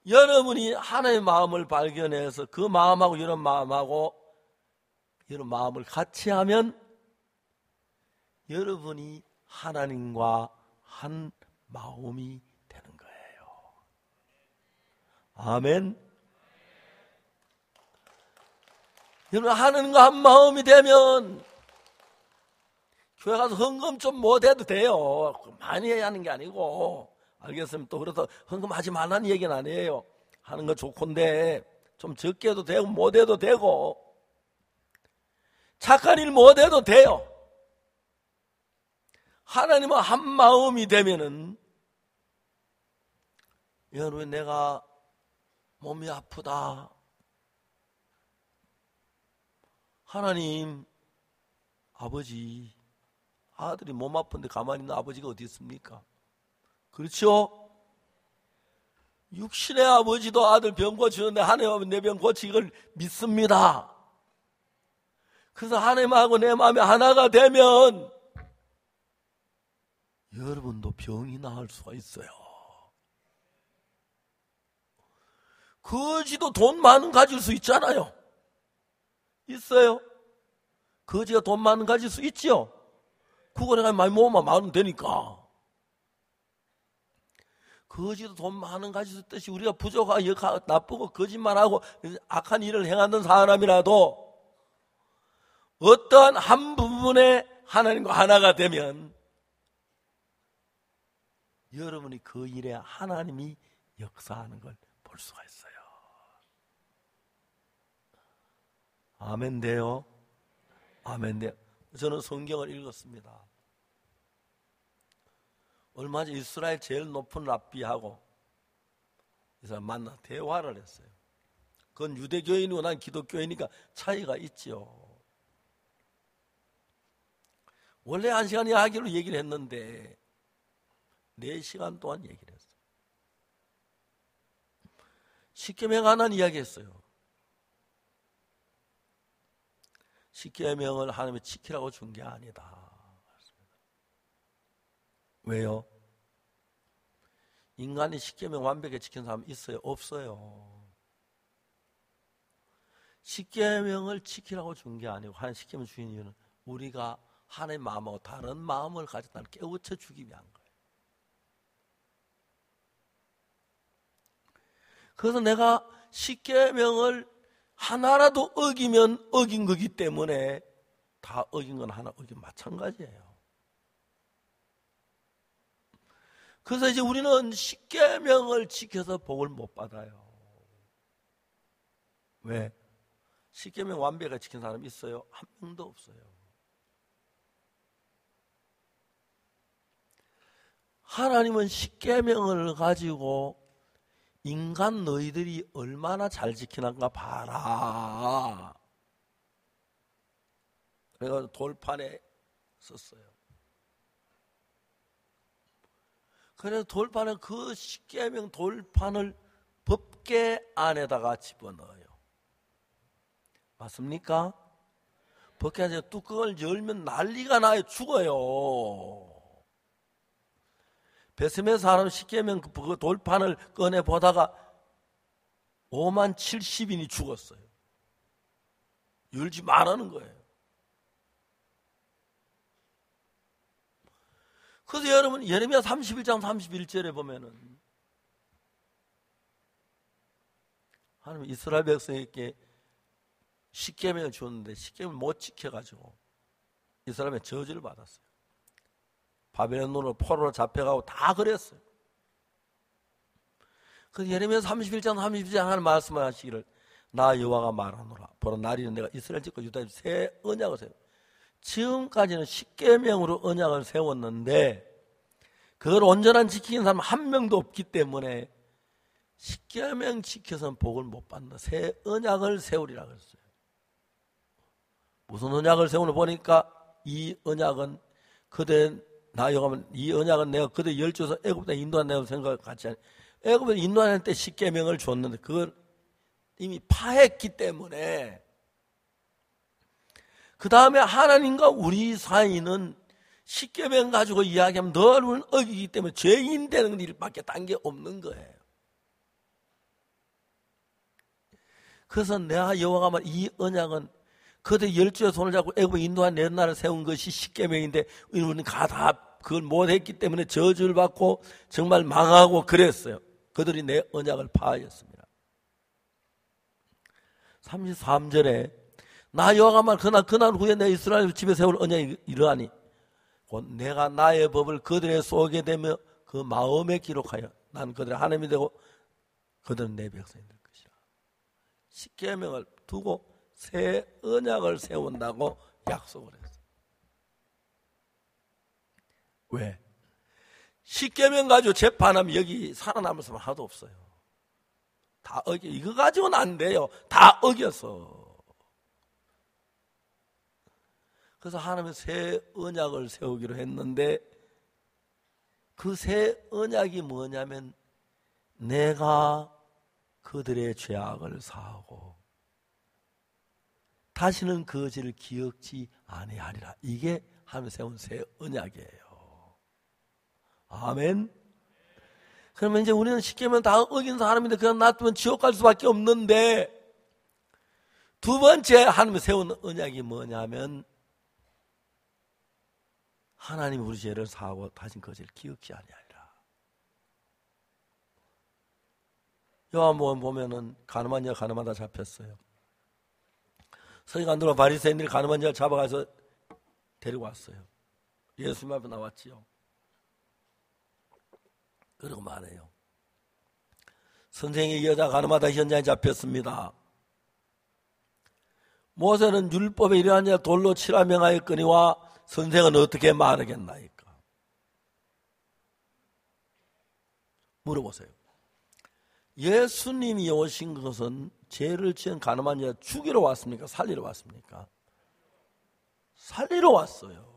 여러분이 하나님의 마음을 발견해서 그 마음하고 이런 마음하고 이런 마음을 같이 하면 여러분이 하나님과 한 마음이 되는 거예요. 아멘. 여러분 하나님과 한 마음이 되면 교회 가서 헌금 좀 못해도 돼요. 많이 해야 하는 게 아니고. 알겠습니다. 또 그래서 헌금하지 말라는 얘기는 아니에요. 하는 거 좋건데 좀 적게 해도 되고 못해도 되고 착한 일 못해도 돼요. 하나님은 한 마음이 되면은 여러분 내가 몸이 아프다. 하나님 아버지 아들이 몸 아픈데 가만히 있는 아버지가 어디 있습니까? 그렇죠? 육신의 아버지도 아들 병 고치는데 하나님은 내 병 고치기를 믿습니다. 그래서 하나님하고 내 마음이 하나가 되면 여러분도 병이 나을 수가 있어요. 거지도 돈 많은 가질 수 있잖아요. 있어요? 거지가 돈 많은 가질 수 있죠? 그거 내가 많이 모으면 많으면 되니까. 거지도 돈 많은 가질 수 있듯이 우리가 부족하고 나쁘고 거짓말하고 악한 일을 행하는 사람이라도 어떠한 한 부분에 하나님과 하나가 되면 여러분이 그 일에 하나님이 역사하는 걸 볼 수가 있어요. 아멘 돼요? 아멘 돼요. 저는 성경을 읽었습니다. 얼마 전 이스라엘 제일 높은 랍비하고 이 사람 만나 대화를 했어요. 그건 유대교인이고 난 기독교인이니까 차이가 있지요. 원래 1시간 이야기로 얘기를 했는데 4시간 동안 얘기를 했어요. 십계명 하나는 이야기했어요. 십계명을 하나님이 지키라고 준 게 아니다. 왜요? 인간이 십계명 완벽하게 지킨 사람 있어요? 없어요. 십계명을 지키라고 준 게 아니고 하나님 십계명 주신 이유는 우리가 하나님의 마음하고 다른 마음을 가졌다는 깨우쳐 주기 위한 거예요. 그래서 내가 십계명을 하나라도 어기면 어긴 거기 때문에 다 어긴 건 하나 어긴 마찬가지예요. 그래서 이제 우리는 십계명을 지켜서 복을 못 받아요. 왜? 십계명 완벽하게 지킨 사람 있어요? 한 명도 없어요. 하나님은 십계명을 가지고 인간 너희들이 얼마나 잘 지키는가 봐라. 그래서 돌판에 썼어요. 그래서 돌판에 그 십계명 돌판을 법궤 안에다가 집어넣어요. 맞습니까? 법궤 안에 뚜껑을 열면 난리가 나요. 죽어요. 베스메 사람 십계명 그 돌판을 꺼내 보다가 5만 70인이 죽었어요. 열지 말라는 거예요. 그래서 여러분 예레미야 31장 31절에 보면은 하나님 이스라엘 백성에게 십계명을 줬는데 십계명을 못 지켜가지고 이스라엘의 저주를 받았어요. 바벨론으로 포로로 잡혀가고 다 그랬어요. 그래서 예레미야 31장 32장 하는 말씀을 하시기를 나 여호와가 말하노라 보라 나리는 내가 이스라엘 집과 유다 집 새 언약을 세워. 지금까지는 십계명으로 언약을 세웠는데 그걸 온전한 지키는 사람 한 명도 없기 때문에 십계명 지켜서는 복을 못 받는다. 새 언약을 세우리라 그랬어요. 무슨 언약을 세우는 보니까 이 언약은 그대 나 여호와는 이 언약은 내가 그대 열조에서 애굽에 인도한 내가 생각 같이 하니 애굽에 인도할 때 십계명을 줬는데 그걸 이미 파했기 때문에 그 다음에 하나님과 우리 사이는 십계명 가지고 이야기하면 늘 어기기 때문에 죄인 되는 일밖에 딴 게 없는 거예요. 그래서 내가 여호와가 말 이 언약은 그들 12의 손을 잡고 애굽 인도한 내 나라를 세운 것이 십계명인데 우리는 다 그걸 못했기 때문에 저주를 받고 정말 망하고 그랬어요. 그들이 내 언약을 파하였습니다. 33절에 나 여호와가 말 그날 후에 내 이스라엘 집에 세울 언약이 이러하니 곧 내가 나의 법을 그들의 속에 대며 그 마음에 기록하여 난 그들의 하나님이 되고 그들은 내 백성이 될 것이라. 십계명을 두고 새 언약을 세운다고 약속을 했어요. 왜? 십계명 가지고 재판하면 여기 살아남을 사람 하나도 없어요. 다 어겨. 이거 가지고는 안 돼요. 다 어겨서. 그래서 하나님은 새 언약을 세우기로 했는데 그 새 언약이 뭐냐면 내가 그들의 죄악을 사하고 다시는 그 죄를 기억지 아니하리라. 이게 하나님 세운 새 언약이에요. 아멘. 그러면 이제 우리는 십계명 다 어긴 사람인데 그냥 놔두면 지옥 갈 수밖에 없는데 두 번째 하나님이 세운 언약이 뭐냐면 하나님이 우리 죄를 사하고 다신 그 죄를 기억지 아니하리라. 요한복음 보면은 가늠한 자 가늠하다 잡혔어요. 서기관들과 바리새인들이 가늠한 자를 잡아가서 데리고 왔어요. 예수님 앞에 나왔지요. 그러고 말해요. 선생이 여자 가늠하다 현장에 잡혔습니다. 모세는 율법에 이러한 자 돌로 치라 명하였거니와 선생은 어떻게 말하겠나이까? 물어보세요. 예수님이 오신 것은 죄를 지은 가늠한 자 죽이러 왔습니까? 살리러 왔습니까? 살리러 왔어요.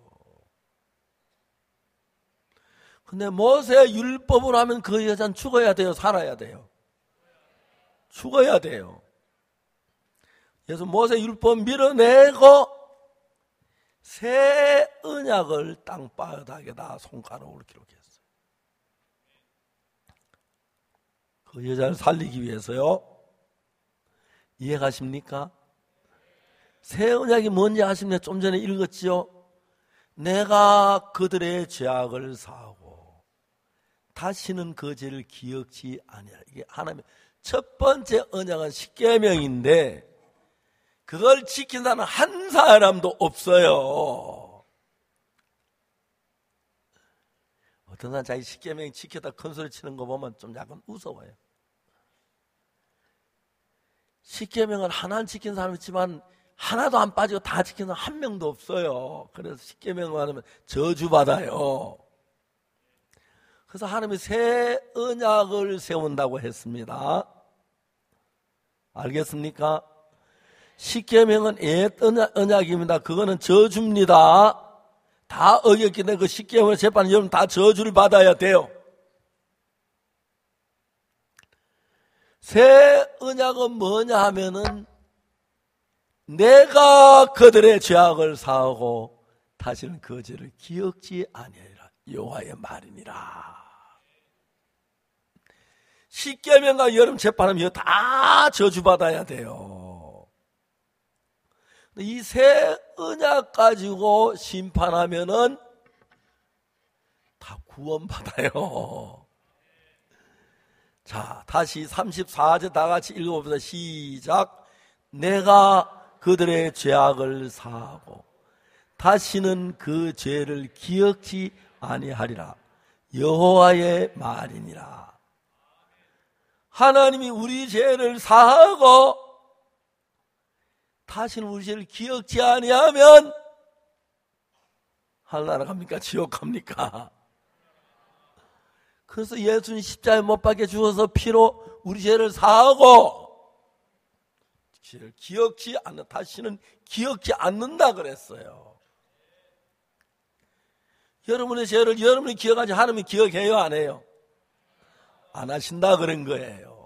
근데 모세 율법으로 하면 그 여자는 죽어야 돼요? 살아야 돼요? 죽어야 돼요. 그래서 모세 율법 밀어내고 새 언약을 땅바닥에다 손가락으로 기록했어요. 그 여자를 살리기 위해서요. 이해가십니까? 새 언약이 뭔지 아십니까? 좀 전에 읽었지요. 내가 그들의 죄악을 사하고 다시는 그 죄를 기억지 아니하리라. 이게 하나님의 첫 번째 언약은 십계명인데 그걸 지킨 사람은 한 사람도 없어요. 어떤 사람 자기 십계명 지켰다 큰 소리 치는 거 보면 좀 약간 무서워요. 십계명은 하나는 지킨 사람이 있지만 하나도 안 빠지고 다 지킨 사람 한 명도 없어요. 그래서 십계명을 하면 저주받아요. 그래서 하나님이 새 언약을 세운다고 했습니다. 알겠습니까? 십계명은 옛 언약입니다. 그거는 저주입니다. 다 어겼기 때문에 그 십계명을 재판은 여러분 다 저주를 받아야 돼요. 새 언약은 뭐냐 하면은 내가 그들의 죄악을 사하고 다시는 그 죄를 기억지 아니하리라. 여호와의 말이니라. 십계명과 여름 재판하면 이거 다 저주받아야 돼요. 이 새 언약 가지고 심판하면은 다 구원받아요. 자, 다시 34절 다 같이 읽어봅시다. 시작. 내가 그들의 죄악을 사하고 다시는 그 죄를 기억지 아니하리라. 여호와의 말이니라. 하나님이 우리 죄를 사하고 다시는 우리 죄를 기억지 아니하면 하늘나라 갑니까? 지옥 갑니까? 그래서 예수님 십자가에 못 박혀 죽어서 피로 우리 죄를 사하고 죄를 기억지 않는, 다시는 기억지 않는다 그랬어요. 여러분의 죄를 여러분이 기억하지 하나님이 기억해요? 안 해요? 안 하신다 그런 거예요.